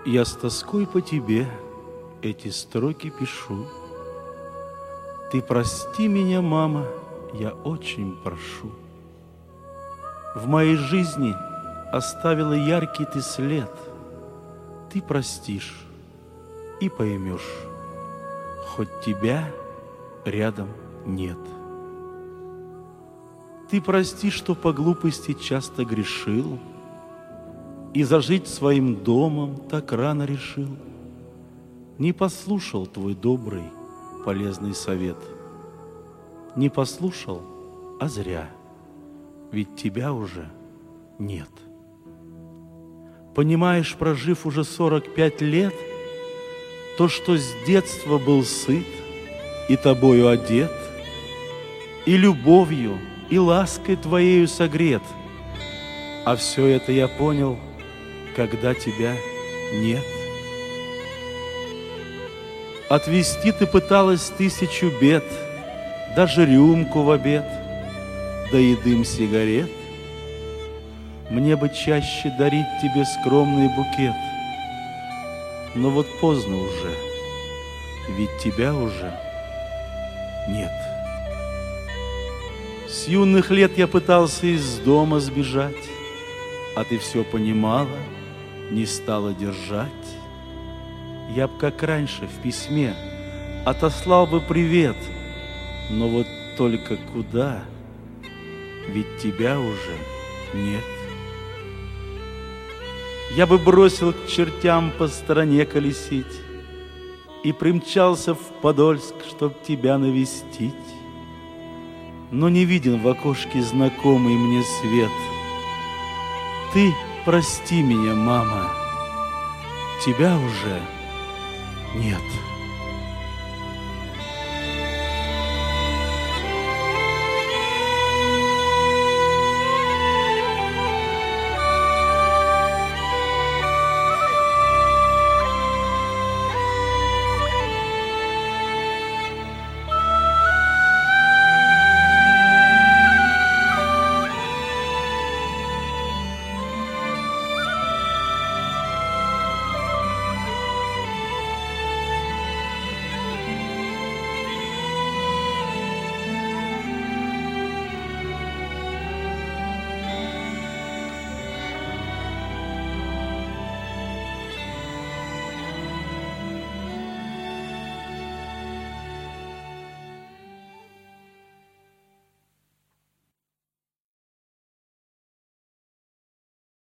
Я с тоской по тебе эти строки пишу. Ты прости меня, мама, я очень прошу. В моей жизни оставила яркий ты след. Ты простишь и поймешь, хоть тебя рядом нет. Ты прости, что по глупости часто грешил и зажить своим домом так рано решил. Не послушал твой добрый, полезный совет. Не послушал, а зря, ведь тебя уже нет. Понимаешь, прожив уже 45 лет, то, что с детства был сыт и тобою одет, и любовью, и лаской твоею согрет, а все это я понял, когда тебя нет. Отвести ты пыталась 1000 бед, даже рюмку в обед, да и дым сигарет. Мне бы чаще дарить тебе скромный букет, но вот поздно уже, ведь тебя уже нет. С юных лет я пытался из дома сбежать, а ты все понимала, не стала держать. Я б, как раньше, в письме отослал бы привет, но вот только куда, ведь тебя уже нет. Я бы бросил к чертям по стране колесить и примчался в Подольск, чтоб тебя навестить. Но не виден в окошке знакомый мне свет. Ты прости меня, мама, тебя уже нет.